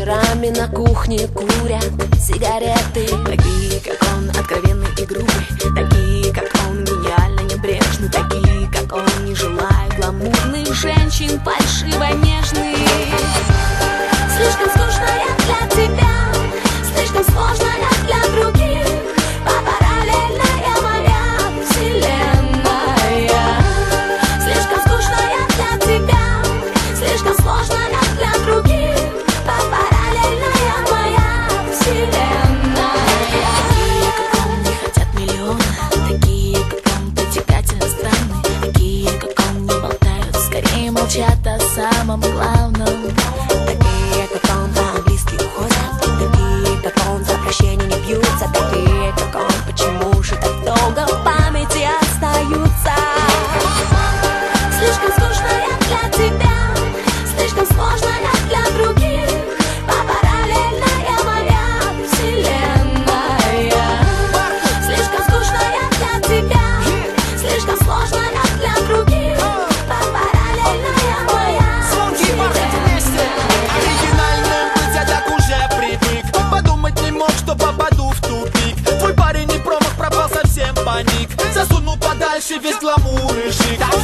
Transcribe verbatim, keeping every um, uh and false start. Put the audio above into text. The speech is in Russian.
вечерами на кухне курят сигареты. Такие, как он, откровенный и грубый. Такие, как он, гениально небрежны. Такие, как он, не желают гламурных женщин, фальшиво нежных. Слишком скучная для тебя, слишком сложная для других. Параллельная моя вселенная. Слишком скучная для тебя, слишком сложная для других. Параллельная моя вселенная. Такие, как он, не хотят миллиона. Такие, как он, притягательно странные. Такие, как он, не болтают, скорее молчат о самом главном. Такие, как он, по-английски уходят. Такие, как он, за прощение не бьются. Такие, как он, почему же так долго в памяти остаются? Слишком скучная для тебя, слишком сложная для других. Параллельная моя вселенная. Слишком скучная для тебя, слишком сложная для других. Параллельная моя вселенная. Оригинальным быть я так уже привык. Подумать не мог, что попаду в тупик. Твой парень не промах, пропал совсем паник. Засунул подальше весь гламур и шик.